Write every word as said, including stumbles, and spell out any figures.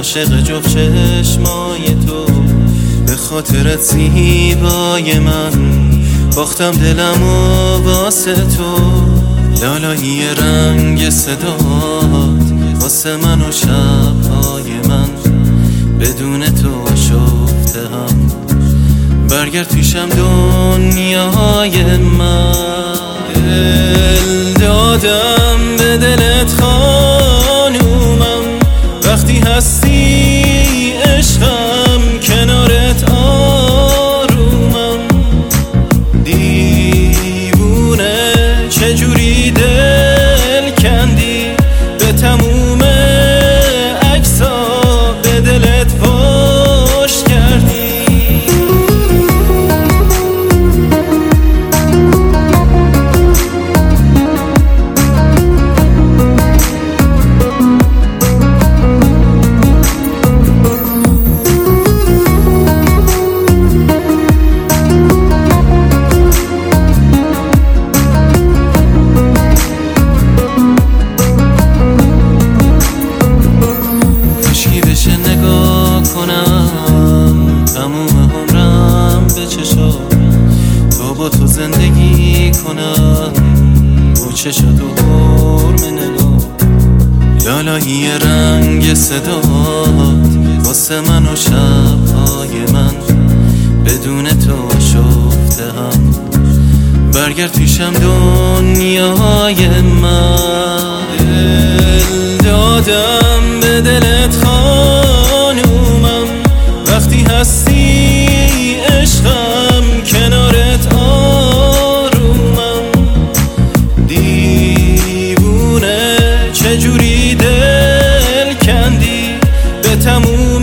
عاشق جفت چشمای تو، به خاطرت زیبای من باختم دلمو واسه تو. لالایی رنگ صدات واسه من و شبهای من بدون تو شفته هم. برگرد پیشم دنیای من، دل دادم به دلت خانومم، وقتی هستی عشقم کنارت آرومم. دیوونه چجوری دل کندی به تموم عکسا، به دلت پشت کردی. تموم عمرم به چشات تو، با تو زندگی کنم با چشات و حرم نگاه. لالایی رنگ صدات واسه من و شبهای من بدون تو شفته هم. برگرد پیشم دنیای من، دل دادم به دلت خانومم، وقتی هستی عشقم کنارت آرومم. دیوونه چجوری دل کندی به تموم